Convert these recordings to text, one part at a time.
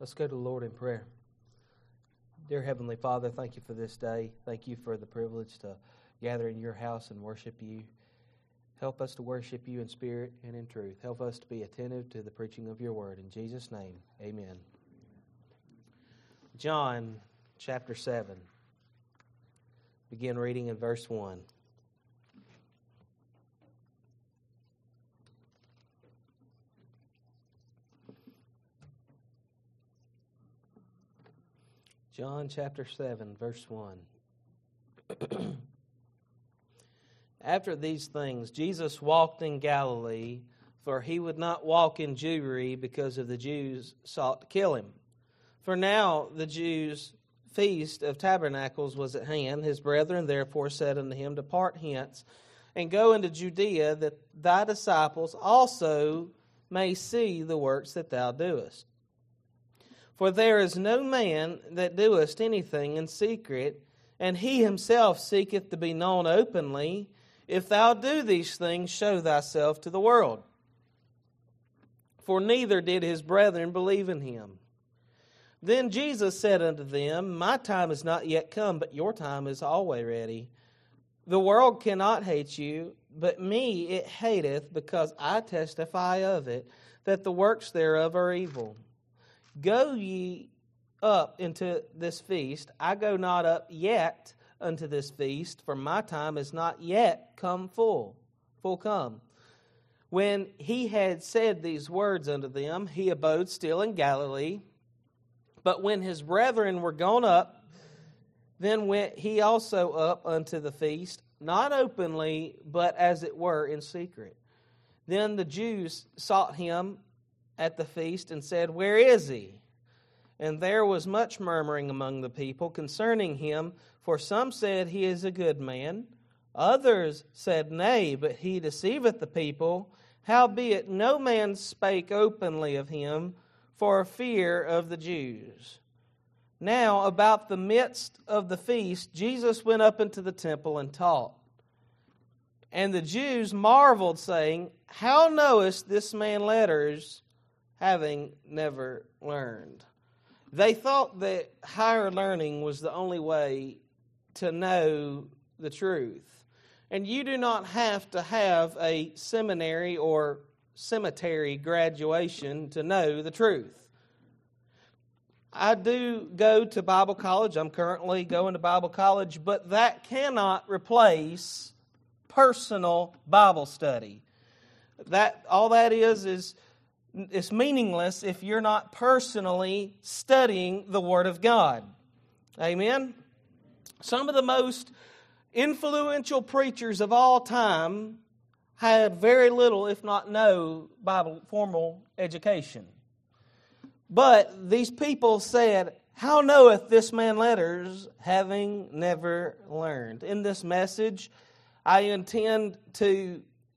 Let's go to the Lord in prayer. Dear Heavenly Father, thank you for this day. Thank you for the privilege to gather in your house and worship you. Help us to worship you in spirit and in truth. Help us to be attentive to the preaching of your word. In Jesus' name, amen. John chapter 7. Begin reading in verse 1. John chapter 7, verse 1. After these things, Jesus walked in Galilee, for he would not walk in Jewry, because of the Jews sought to kill him. For now the Jews' feast of tabernacles was at hand. His brethren therefore said unto him, Depart hence, and go into Judea, that thy disciples also may see the works that thou doest. For there is no man that doeth anything in secret, and he himself seeketh to be known openly. If thou do these things, show thyself to the world. For neither did his brethren believe in him. Then Jesus said unto them, My time is not yet come, but your time is always ready. The world cannot hate you, but me it hateth, because I testify of it, that the works thereof are evil. Go ye up into this feast. I go not up yet unto this feast, for my time is not yet come full come. When he had said these words unto them, he abode still in Galilee. But when his brethren were gone up, then went he also up unto the feast, not openly, but as it were in secret. Then the Jews sought him at the feast and said, Where is he? And there was much murmuring among the people concerning him, for some said, He is a good man. Others said, Nay, but he deceiveth the people. Howbeit no man spake openly of him, for fear of the Jews. Now about the midst of the feast, Jesus went up into the temple and taught. And the Jews marveled, saying, How knowest this man letters, having never learned? They thought that higher learning was the only way to know the truth. And you do not have to have a seminary or cemetery graduation to know the truth. I do go to Bible college. I'm currently going to Bible college, but that cannot replace personal Bible study. All that is it's meaningless if you're not personally studying the Word of God. Amen? Some of the most influential preachers of all time had very little, if not no, Bible formal education. But these people said, How knoweth this man letters, having never learned? In this message, I intend to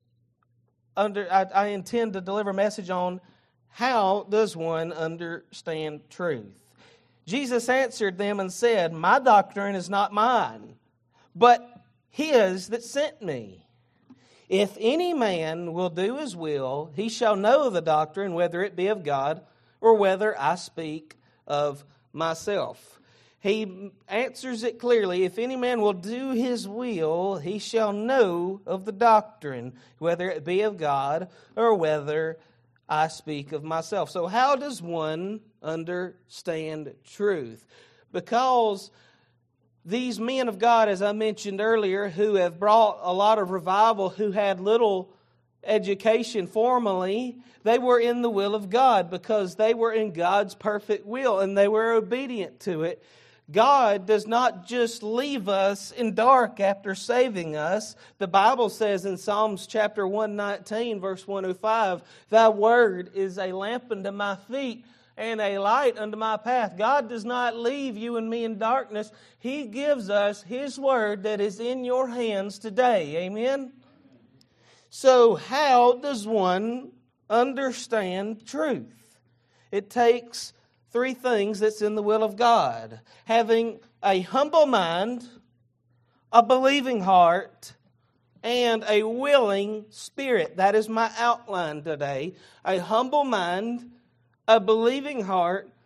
deliver a message on how does one understand truth. Jesus answered them and said, My doctrine is not mine, but his that sent me. If any man will do his will, he shall know the doctrine, whether it be of God or whether I speak of myself. He answers it clearly. If any man will do his will, he shall know of the doctrine, whether it be of God or whether I speak of myself. So how does one understand truth? Because these men of God, as I mentioned earlier, who have brought a lot of revival, who had little education formally, they were in the will of God because they were in God's perfect will and they were obedient to it. God does not just leave us in dark after saving us. The Bible says in Psalms chapter 119, verse 105, Thy word is a lamp unto my feet and a light unto my path. God does not leave you and me in darkness. He gives us His word that is in your hands today. Amen? So how does one understand truth? It takes three things that's in the will of God. Having a humble mind, a believing heart, and a willing spirit. That is my outline today. A humble mind, a believing heart,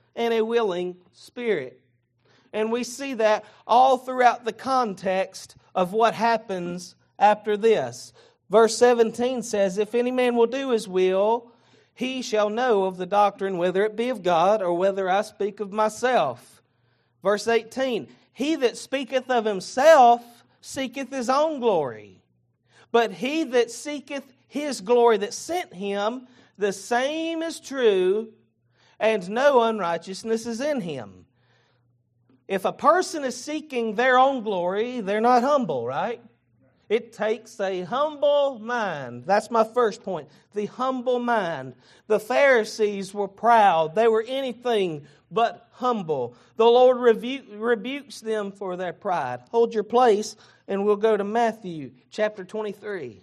and a willing spirit. And we see that all throughout the context of what happens after this. Verse 17 says, if any man will do his will, he shall know of the doctrine, whether it be of God or whether I speak of myself. Verse 18, he that speaketh of himself seeketh his own glory. But he that seeketh his glory that sent him, the same is true, and no unrighteousness is in him. If a person is seeking their own glory, they're not humble, right? It takes a humble mind. That's my first point. The humble mind. The Pharisees were proud. They were anything but humble. The Lord rebukes them for their pride. Hold your place and we'll go to Matthew chapter 23.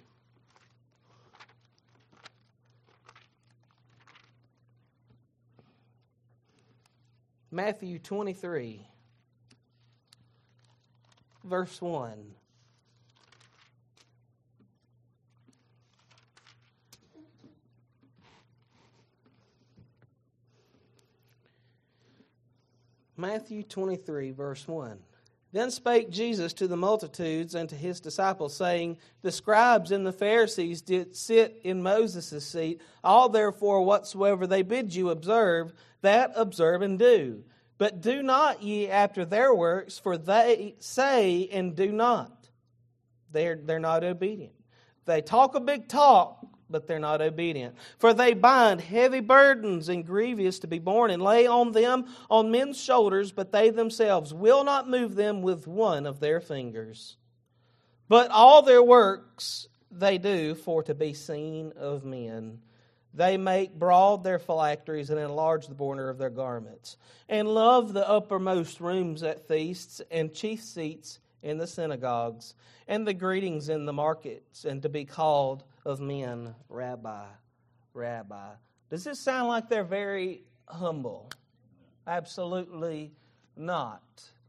Matthew 23, verse 1. Matthew 23, verse 1. Then spake Jesus to the multitudes and to his disciples, saying, the scribes and the Pharisees did sit in Moses' seat. All therefore whatsoever they bid you observe, that observe and do. But do not ye after their works, for they say and do not. They're not obedient. They talk a big talk, but they're not obedient. For they bind heavy burdens and grievous to be borne, and lay on them on men's shoulders, but they themselves will not move them with one of their fingers. But all their works they do for to be seen of men. They make broad their phylacteries and enlarge the border of their garments, and love the uppermost rooms at feasts and chief seats in the synagogues, and the greetings in the markets, and to be called of men, Rabbi, Rabbi. Does this sound like they're very humble? Absolutely not.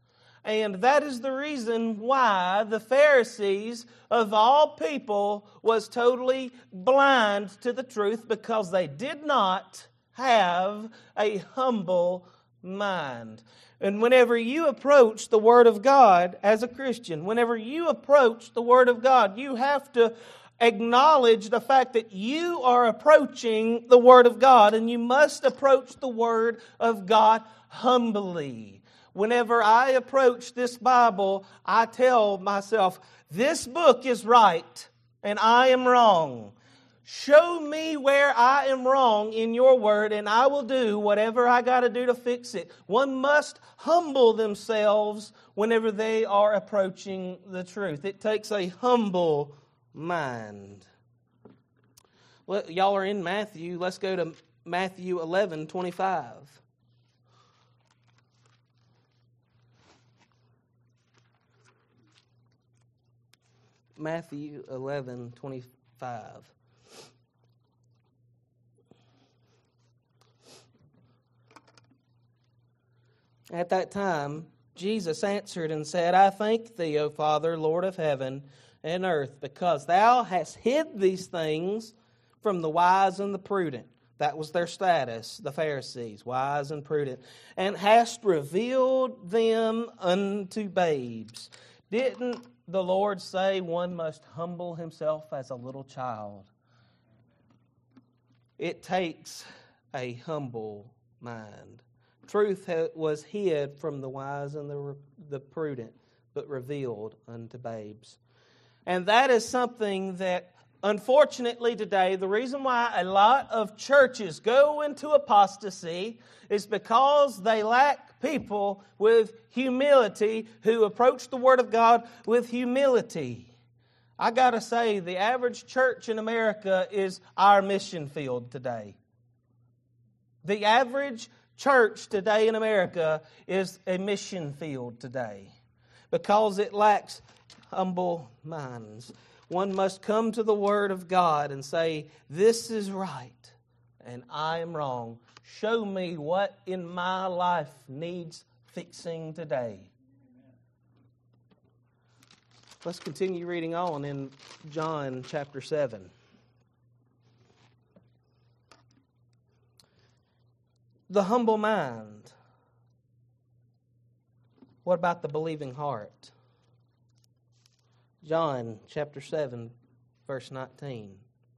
And that is the reason why the Pharisees, of all people, was totally blind to the truth, because they did not have a humble mind. And whenever you approach the Word of God as a Christian, whenever you approach the Word of God, you have to acknowledge the fact that you are approaching the Word of God, and you must approach the Word of God humbly. Whenever I approach this Bible, I tell myself, this book is right and I am wrong. Show me where I am wrong in your word, and I will do whatever I got to do to fix it. One must humble themselves whenever they are approaching the truth. It takes a humble mind. Well, y'all are in Matthew. Let's go to Matthew 11:25. Matthew 11:25. At that time, Jesus answered and said, I thank thee, O Father, Lord of heaven and earth, because thou hast hid these things from the wise and the prudent. That was their status, the Pharisees, wise and prudent. And hast revealed them unto babes. Didn't the Lord say one must humble himself as a little child? It takes a humble mind. Truth was hid from the wise and the prudent, but revealed unto babes. And that is something that, unfortunately today, the reason why a lot of churches go into apostasy is because they lack people with humility who approach the Word of God with humility. I got to say, the average church in America is our mission field today. The average church today in America is a mission field today because it lacks humble minds. One must come to the Word of God and say, this is right and I am wrong. Show me what in my life needs fixing today. Let's continue reading on in John chapter 7. the humble mind? What about the believing heart? John chapter 7, verse 19.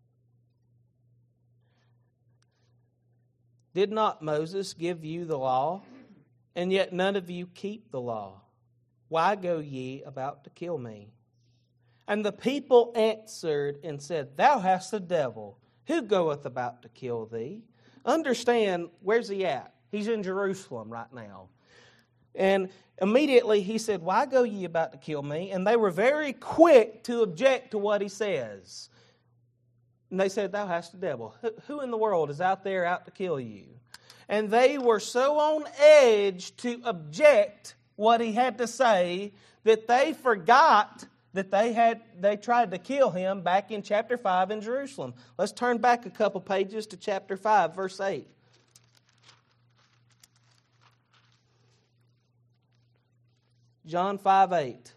Did not Moses give you the law? And yet none of you keep the law. Why go ye about to kill me? And the people answered and said, Thou hast a devil. Who goeth about to kill thee? Understand, where's he at? He's in Jerusalem right now. And immediately he said, Why go ye about to kill me? And they were very quick to object to what he says. And they said, Thou hast a devil. Who in the world is out there out to kill you? And they were so on edge to object what he had to say that they forgot that they tried to kill him back in chapter 5 in Jerusalem. Let's turn back a couple pages to chapter 5, verse 8. John 5:8.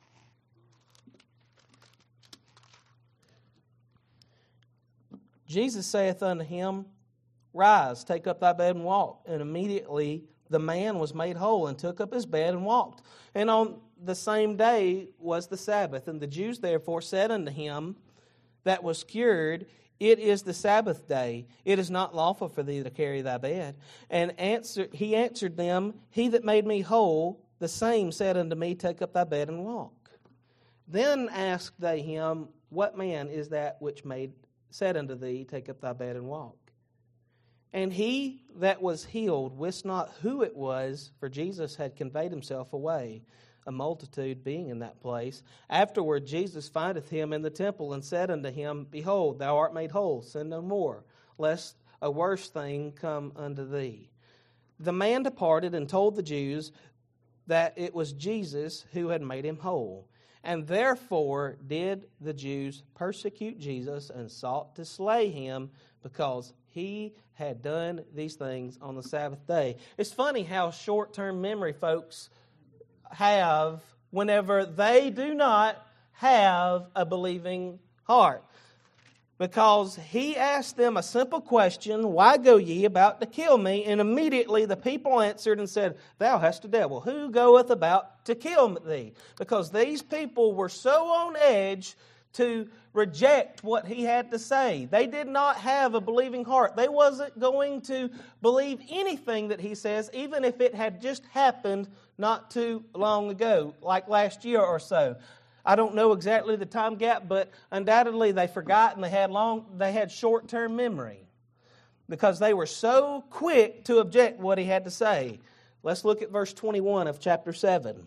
Jesus saith unto him, Rise, take up thy bed and walk. And immediately the man was made whole and took up his bed and walked. And on the same day was the Sabbath. And the Jews therefore said unto him that was cured, It is the Sabbath day. It is not lawful for thee to carry thy bed. And he answered them, He that made me whole, the same said unto me, Take up thy bed and walk. Then asked they him, What man is that which said unto thee, Take up thy bed and walk? And he that was healed wist not who it was, for Jesus had conveyed himself away, a multitude being in that place. Afterward Jesus findeth him in the temple, and said unto him, Behold, thou art made whole, sin no more, lest a worse thing come unto thee. The man departed and told the Jews that it was Jesus who had made him whole. And therefore did the Jews persecute Jesus and sought to slay him, because he had done these things on the Sabbath day. It's funny how short-term memory folks have whenever they do not have a believing heart. Because he asked them a simple question, Why go ye about to kill me? And immediately the people answered and said, Thou hast a devil. Who goeth about to kill thee? Because these people were so on edge to reject what he had to say. They did not have a believing heart. They wasn't going to believe anything that he says, even if it had just happened not too long ago, like last year or so. I don't know exactly the time gap, but undoubtedly they forgot and they had short-term memory because they were so quick to object what he had to say. Let's look at verse 21 of chapter 7.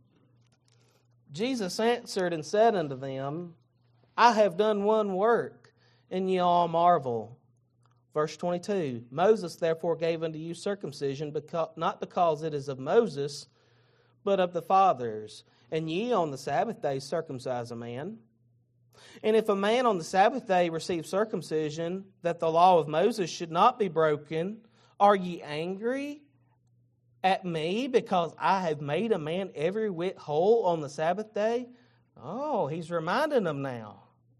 Jesus answered and said unto them, I have done one work, and ye all marvel. Verse 22, Moses therefore gave unto you circumcision, not because it is of Moses, but of the fathers. And ye on the Sabbath day circumcise a man. And if a man on the Sabbath day receive circumcision, that the law of Moses should not be broken, are ye angry at me because I have made a man every whit whole on the Sabbath day? Oh, he's reminding them now.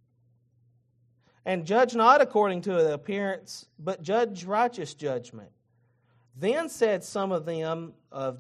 And judge not according to the appearance, but judge righteous judgment. Then said some of them of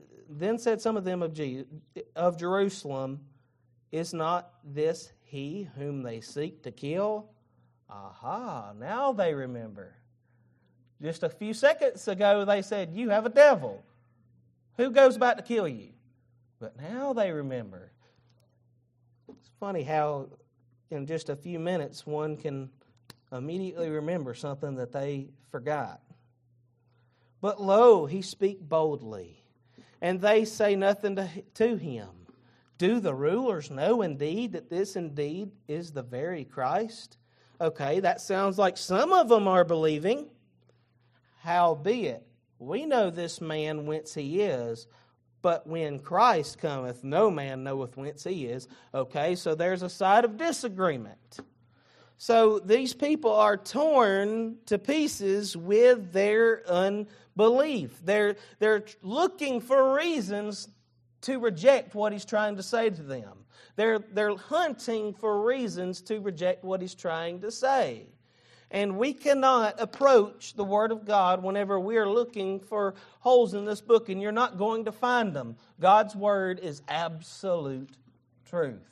Jerusalem, Is not this he whom they seek to kill? Aha, now they remember. Just a few seconds ago they said, You have a devil. Who goes about to kill you? But now they remember. It's funny how in just a few minutes one can immediately remember something that they forgot. But lo, he speak boldly, and they say nothing to him. Do the rulers know indeed that this indeed is the very Christ? Okay, that sounds like some of them are believing. Howbeit, we know this man whence he is, but when Christ cometh, no man knoweth whence he is. Okay, so there's a side of disagreement. So these people are torn to pieces with their unbelief. They're looking for reasons to reject what he's trying to say to them. They're hunting for reasons to reject what he's trying to say. And we cannot approach the Word of God whenever we are looking for holes in this book, and you're not going to find them. God's Word is absolute truth.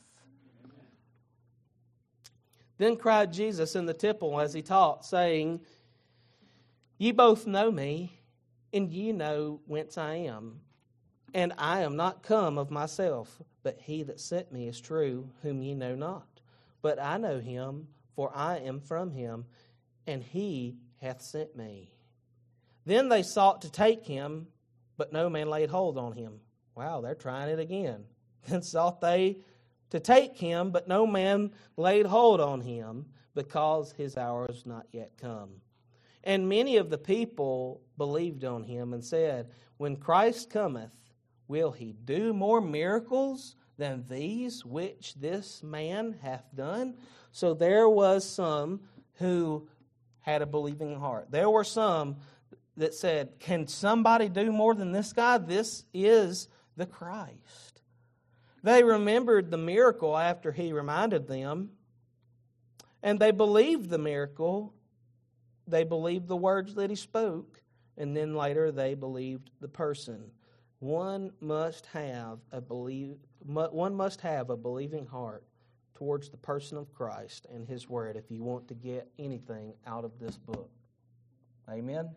Then cried Jesus in the temple as he taught, saying, Ye both know me, and ye know whence I am. And I am not come of myself, but he that sent me is true, whom ye know not. But I know him, for I am from him, and he hath sent me. Then they sought to take him, but no man laid hold on him. Wow, they're trying it again. Then sought they to take him, but no man laid hold on him, because his hour was not yet come. And many of the people believed on him, and said, When Christ cometh, will he do more miracles than these which this man hath done? So there was some who had a believing heart. There were some that said, Can somebody do more than this guy? This is the Christ. They remembered the miracle after he reminded them, and they believed the miracle. They believed the words that he spoke, and then later they believed the person. One must have a believing heart towards the person of Christ and his word if you want to get anything out of this book. Amen?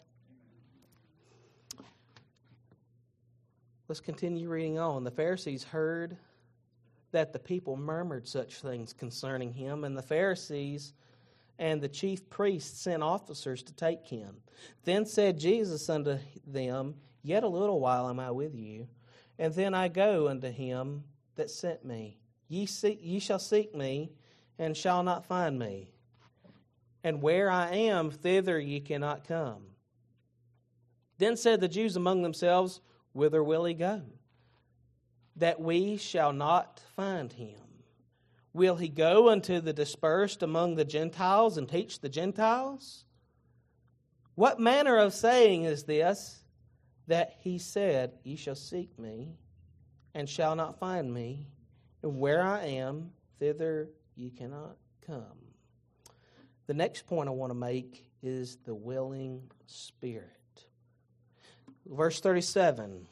Let's continue reading on. The Pharisees heard that the people murmured such things concerning him, and the Pharisees and the chief priests sent officers to take him. Then said Jesus unto them, Yet a little while am I with you, and then I go unto him that sent me. Ye shall seek me, and shall not find me. And where I am, thither ye cannot come. Then said the Jews among themselves, Whither will he go? That we shall not find him. Will he go unto the dispersed among the Gentiles, and teach the Gentiles? What manner of saying is this, that he said, Ye shall seek me, and shall not find me, and where I am, thither ye cannot come. The next point I want to make is the willing spirit. Verse 37.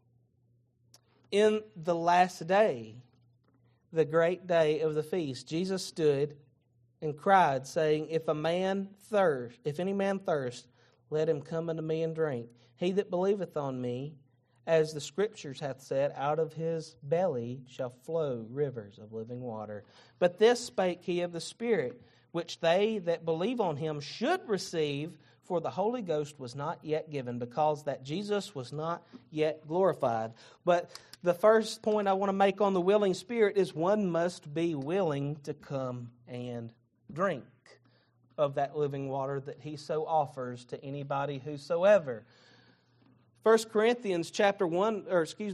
In the last day, the great day of the feast, Jesus stood and cried, saying, If any man thirst, let him come unto me and drink. He that believeth on me, as the Scriptures hath said, out of his belly shall flow rivers of living water. But this spake he of the Spirit, which they that believe on him should receive, for the Holy Ghost was not yet given, because that Jesus was not yet glorified. But the first point I want to make on the willing spirit is one must be willing to come and drink of that living water that he so offers to anybody whosoever. 1 Corinthians chapter 2,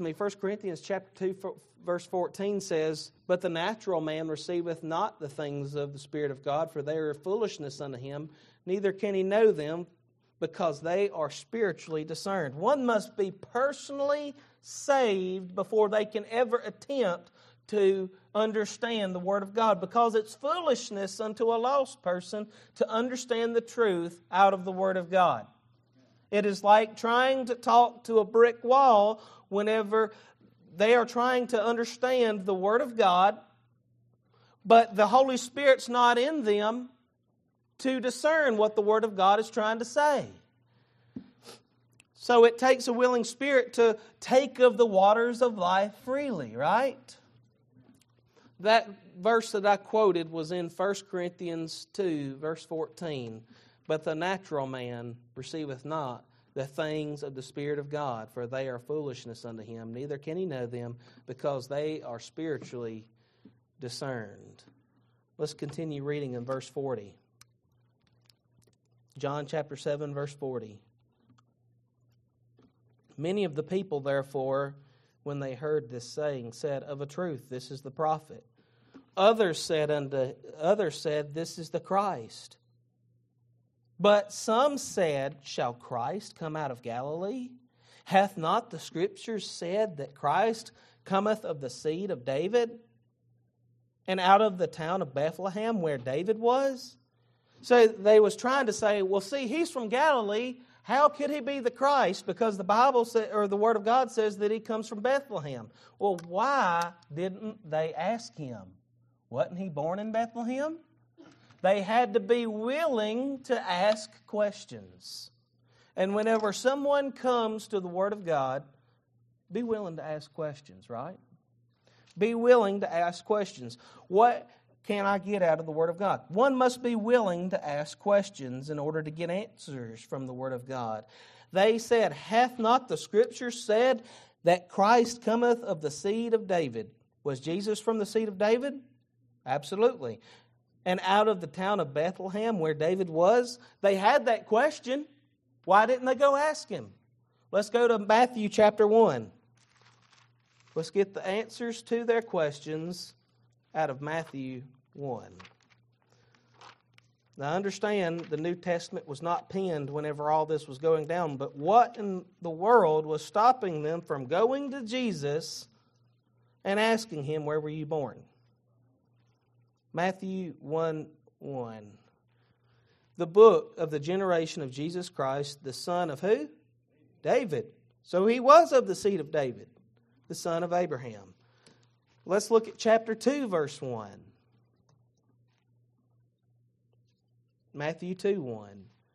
verse 14 says, But the natural man receiveth not the things of the Spirit of God, for they are foolishness unto him, neither can he know them, because they are spiritually discerned. One must be personally saved before they can ever attempt to understand the Word of God, because it's foolishness unto a lost person to understand the truth out of the Word of God. It is like trying to talk to a brick wall whenever they are trying to understand the Word of God, but the Holy Spirit's not in them to discern what the Word of God is trying to say. So it takes a willing spirit to take of the waters of life freely, right? That verse that I quoted was in 1 Corinthians 2, verse 14. But the natural man receiveth not the things of the Spirit of God, for they are foolishness unto him, neither can he know them, because they are spiritually discerned. Let's continue reading in verse 40. John chapter 7, verse 40. Many of the people, therefore, when they heard this saying, said, Of a truth, this is the prophet. Others said, This is the Christ. But some said, Shall Christ come out of Galilee? Hath not the Scriptures said that Christ cometh of the seed of David, and out of the town of Bethlehem, where David was? So they was trying to say, well, see, he's from Galilee. How could he be the Christ? Because the Bible or the Word of God says that he comes from Bethlehem. Well, why didn't they ask him? Wasn't he born in Bethlehem? They had to be willing to ask questions. And whenever someone comes to the Word of God, be willing to ask questions, right? Be willing to ask questions. What can I get out of the Word of God? One must be willing to ask questions in order to get answers from the Word of God. They said, hath not the Scripture said that Christ cometh of the seed of David? Was Jesus from the seed of David? Absolutely. And out of the town of Bethlehem where David was? They had that question. Why didn't they go ask him? Let's go to Matthew chapter 1. Let's get the answers to their questions out of Matthew 1. Now understand, the New Testament was not penned whenever all this was going down, but what in the world was stopping them from going to Jesus and asking him, where were you born? Matthew 1:1. The book of the generation of Jesus Christ, the son of who? David. So he was of the seed of David, the son of Abraham. Let's look at chapter 2, verse 1. Matthew 2:1.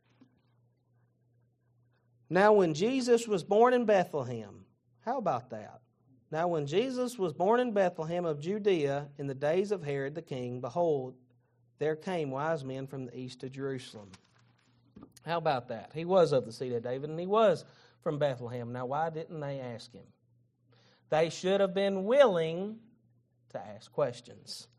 Now when Jesus was born in Bethlehem, how about that? Now when Jesus was born in Bethlehem of Judea in the days of Herod the king, behold, there came wise men from the east to Jerusalem. How about that? He was of the seed of David and he was from Bethlehem. Now why didn't they ask him? They should have been willing to ask questions.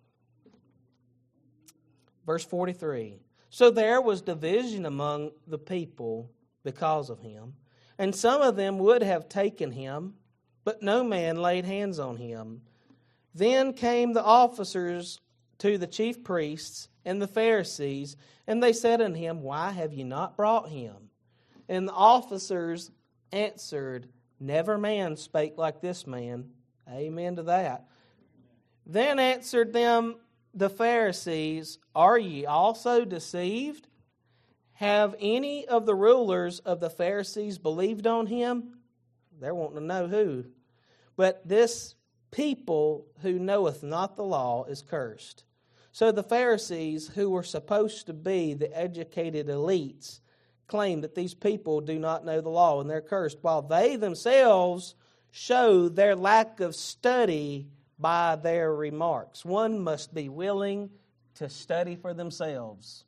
Verse 43. So there was division among the people because of him, and some of them would have taken him, but no man laid hands on him. Then came the officers to the chief priests and the Pharisees, and they said unto him, why have ye not brought him? And the officers answered, never man spake like this man. Amen to that. Then answered them the Pharisees, are ye also deceived? Have any of the rulers of the Pharisees believed on him? They're wanting to know who. But this people who knoweth not the law is cursed. So the Pharisees, who were supposed to be the educated elites, claim that these people do not know the law and they're cursed, while they themselves show their lack of study by their remarks. One must be willing to study for themselves.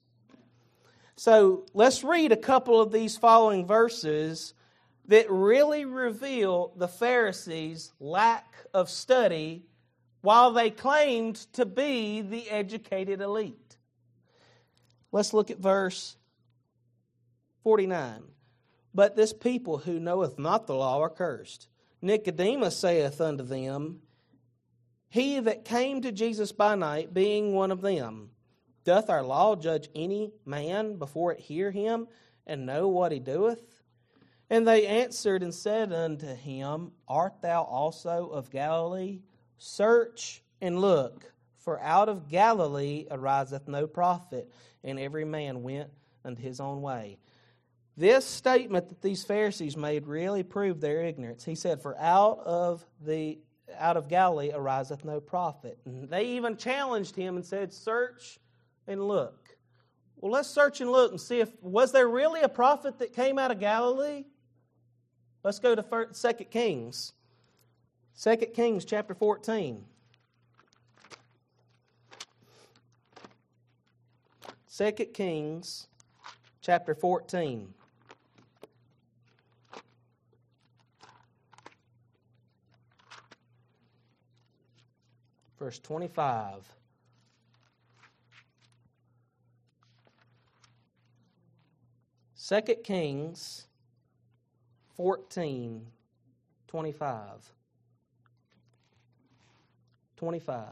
So let's read a couple of these following verses that really reveal the Pharisees' lack of study while they claimed to be the educated elite. Let's look at verse 49. But this people who knoweth not the law are cursed. Nicodemus saith unto them, he that came to Jesus by night, being one of them, doth our law judge any man before it hear him, and know what he doeth? And they answered and said unto him, art thou also of Galilee? Search and look, for out of Galilee ariseth no prophet, and every man went unto his own way. This statement that these Pharisees made really proved their ignorance. He said, for out of Galilee ariseth no prophet. And they even challenged him and said, search and look. Well, let's search and look and see was there really a prophet that came out of Galilee? Let's go to 2 Kings. 2 Kings chapter 14. 2 Kings chapter 14. Verse 25. Second Kings 14, 25. 25.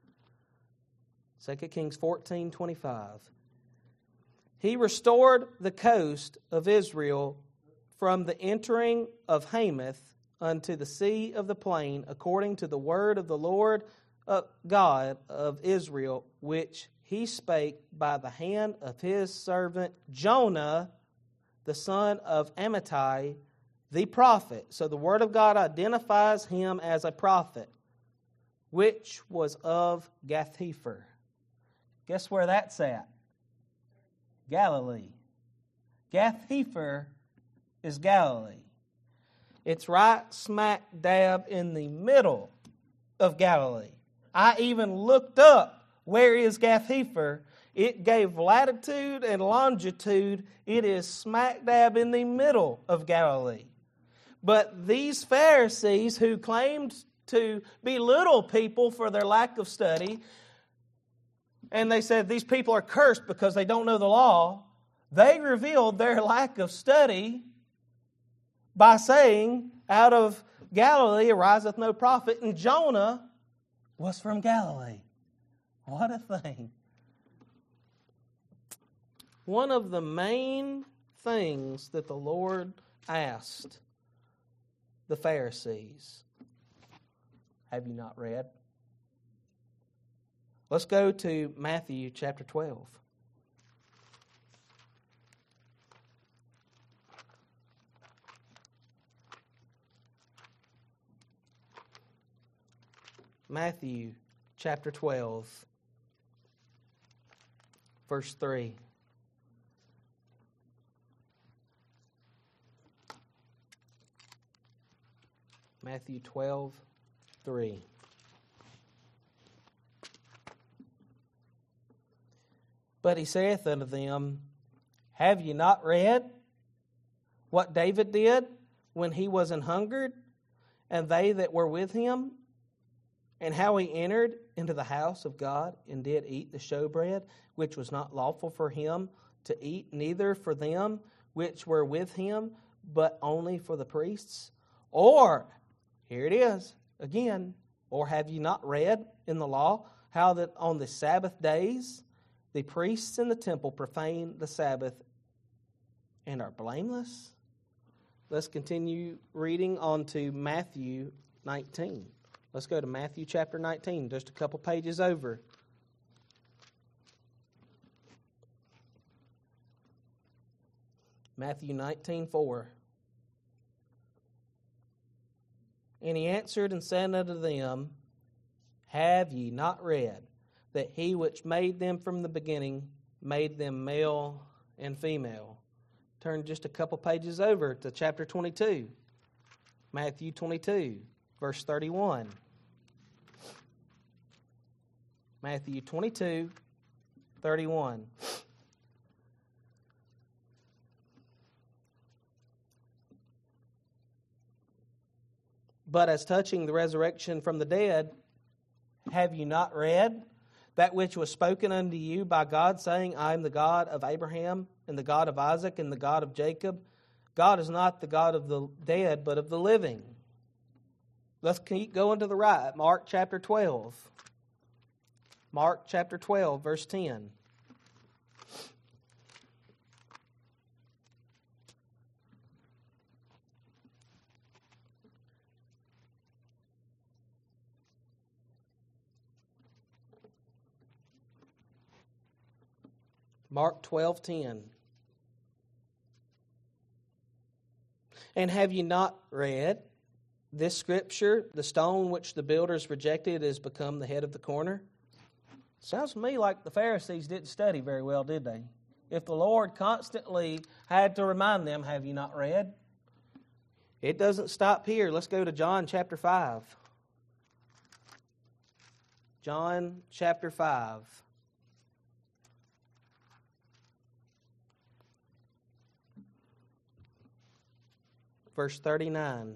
2 Kings 14, 25. He restored the coast of Israel from the entering of Hamath unto the sea of the plain, according to the word of the Lord God of Israel, which he spake by the hand of his servant Jonah, the son of Amittai, the prophet. So the Word of God identifies him as a prophet, which was of Gath-hepher. Guess where that's at? Galilee. Gath-hepher is Galilee. It's right smack dab in the middle of Galilee. I even looked up where is Gath-hepher. It gave latitude and longitude. It is smack dab in the middle of Galilee. But these Pharisees who claimed to belittle people for their lack of study, and they said these people are cursed because they don't know the law, they revealed their lack of study by saying, out of Galilee ariseth no prophet, and Jonah was from Galilee. What a thing. One of the main things that the Lord asked the Pharisees, have you not read? Let's go to Matthew chapter 12. Matthew chapter 12, verse 3. Matthew 12, 3. But he saith unto them, have ye not read what David did when he was an hungered, and they that were with him, and how he entered into the house of God, and did eat the showbread, which was not lawful for him to eat, neither for them which were with him, but only for the priests? Or, here it is, again, or have ye not read in the law how that on the Sabbath days the priests in the temple profane the Sabbath and are blameless? Let's continue reading on to Matthew 19. Let's go to Matthew chapter 19, just a couple pages over. Matthew 19:4. And he answered and said unto them, have ye not read that he which made them from the beginning made them male and female? Turn just a couple pages over to chapter 22. Matthew 22, verse 31. Matthew 22, 31. But as touching the resurrection from the dead, have you not read that which was spoken unto you by God, saying, I am the God of Abraham, and the God of Isaac, and the God of Jacob? God is not the God of the dead, but of the living. Let's keep going to the right. Mark chapter 12. Mark chapter 12, verse 10. Mark 12:10. And have you not read this scripture? The stone which the builders rejected is become the head of the corner. Sounds to me like the Pharisees didn't study very well, did they? If the Lord constantly had to remind them, have you not read? It doesn't stop here. Let's go to John chapter 5. John chapter 5. Verse 39.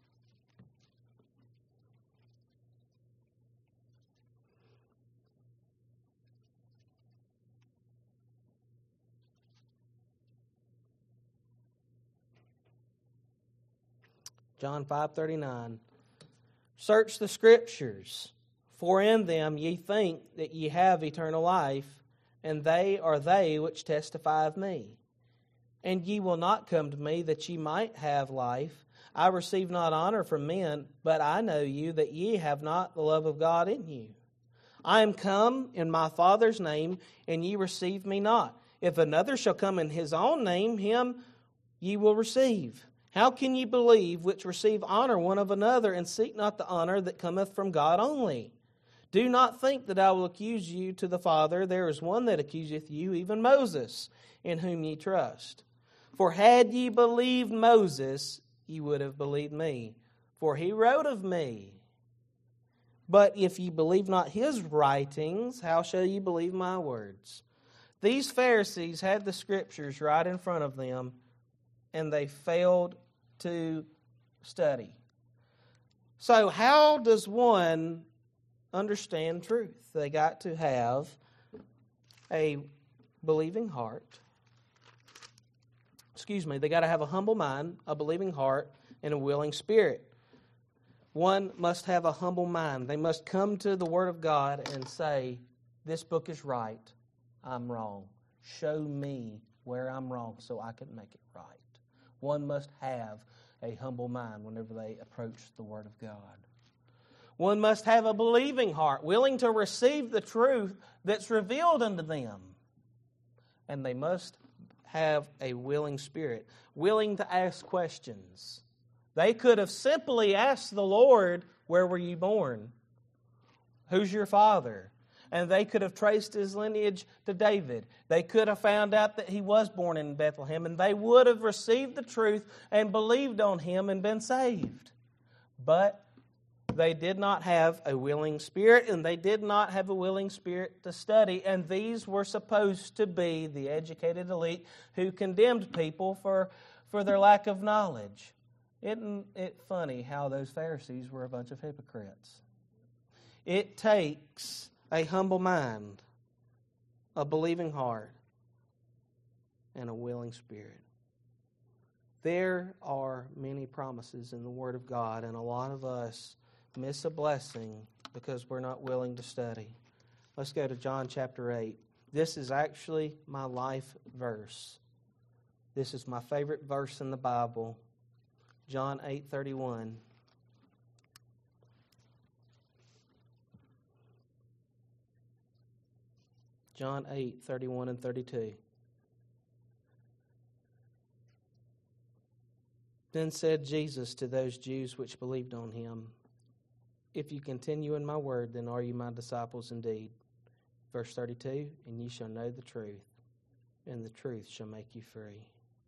John 5:39. Search the Scriptures, for in them ye think that ye have eternal life, and they are they which testify of me. And ye will not come to me that ye might have life. I receive not honor from men, but I know you that ye have not the love of God in you. I am come in my Father's name, and ye receive me not. If another shall come in his own name, him ye will receive. How can ye believe which receive honor one of another, and seek not the honor that cometh from God only? Do not think that I will accuse you to the Father. There is one that accuseth you, even Moses, in whom ye trust. For had ye believed Moses, ye would have believed me, for he wrote of me. But if ye believe not his writings, how shall ye believe my words? These Pharisees had the Scriptures right in front of them, and they failed to study. So how does one understand truth? They got to have a believing heart. They got to have a humble mind, a believing heart, and a willing spirit. One must have a humble mind. They must come to the Word of God and say, this book is right, I'm wrong. Show me where I'm wrong so I can make it right. One must have a humble mind whenever they approach the Word of God. One must have a believing heart, willing to receive the truth that's revealed unto them. And they must have a willing spirit, willing to ask questions. They could have simply asked the Lord, where were you born? Who's your father? And they could have traced his lineage to David. They could have found out that he was born in Bethlehem, and they would have received the truth and believed on him and been saved. But they did not have a willing spirit, and they did not have a willing spirit to study, and these were supposed to be the educated elite who condemned people for their lack of knowledge. Isn't it funny how those Pharisees were a bunch of hypocrites? It takes a humble mind, a believing heart, and a willing spirit. There are many promises in the Word of God, and a lot of us miss a blessing because we're not willing to study. Let's go to John chapter 8. This is actually my life verse. This is my favorite verse in the Bible. John 8:31. John 8:31 and 32. Then said Jesus to those Jews which believed on him, if you continue in my word, then are you my disciples indeed. Verse 32, and ye shall know the truth, and the truth shall make you free.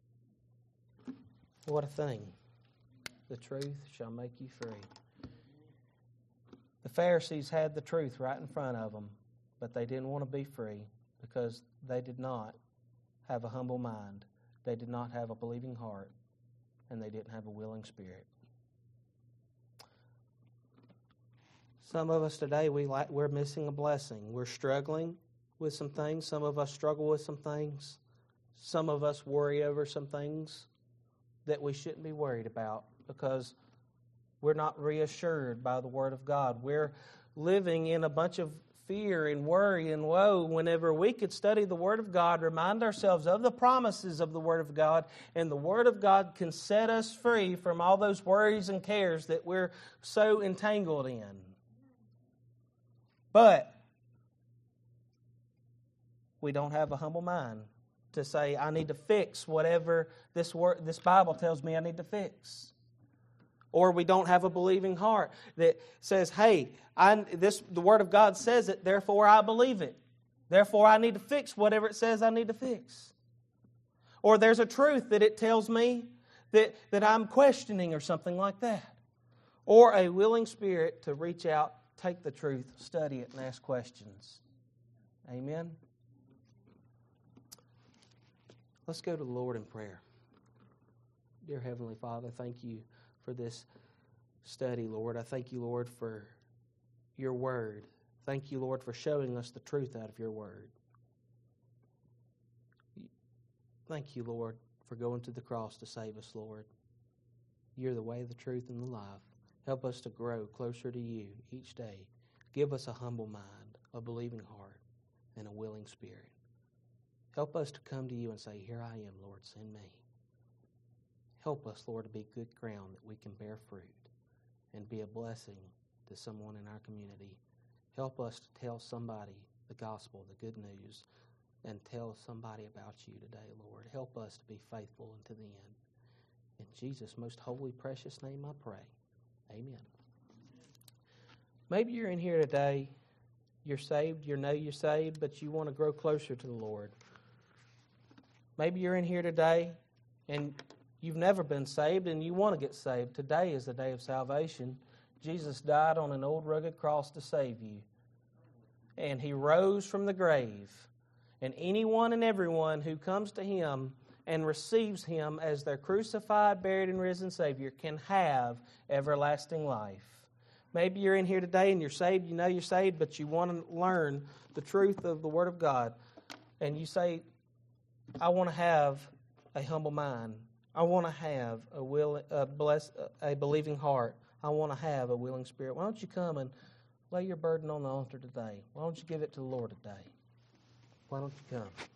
What a thing. The truth shall make you free. The Pharisees had the truth right in front of them, but they didn't want to be free because they did not have a humble mind. They did not have a believing heart, and they didn't have a willing spirit. Some of us today, we're missing a blessing. We're struggling with some things. Some of us struggle with some things. Some of us worry over some things that we shouldn't be worried about because we're not reassured by the Word of God. We're living in a bunch of fear and worry and woe whenever we could study the Word of God, remind ourselves of the promises of the Word of God, and the Word of God can set us free from all those worries and cares that we're so entangled in. But we don't have a humble mind to say, I need to fix whatever this Bible tells me I need to fix. Or we don't have a believing heart that says, hey, the Word of God says it, therefore I believe it. Therefore I need to fix whatever it says I need to fix. Or there's a truth that it tells me that I'm questioning or something like that. Or a willing spirit to reach out, take the truth, study it, and ask questions. Amen? Let's go to the Lord in prayer. Dear Heavenly Father, thank you for this study, Lord. I thank you, Lord, for your word. Thank you, Lord, for showing us the truth out of your word. Thank you, Lord, for going to the cross to save us, Lord. You're the way, the truth, and the life. Help us to grow closer to you each day. Give us a humble mind, a believing heart, and a willing spirit. Help us to come to you and say, here I am, Lord, send me. Help us, Lord, to be good ground that we can bear fruit and be a blessing to someone in our community. Help us to tell somebody the gospel, the good news, and tell somebody about you today, Lord. Help us to be faithful unto the end. In Jesus' most holy, precious name I pray. Amen. Maybe you're in here today, you're saved, you know you're saved, but you want to grow closer to the Lord. Maybe you're in here today and you've never been saved and you want to get saved. Today is the day of salvation. Jesus died on an old rugged cross to save you. And He rose from the grave. And anyone and everyone who comes to Him and receives Him as their crucified, buried, and risen Savior can have everlasting life. Maybe you're in here today and you're saved, you know you're saved, but you want to learn the truth of the Word of God. And you say, I want to have a humble mind. I want to have a believing heart. I want to have a willing spirit. Why don't you come and lay your burden on the altar today? Why don't you give it to the Lord today? Why don't you come?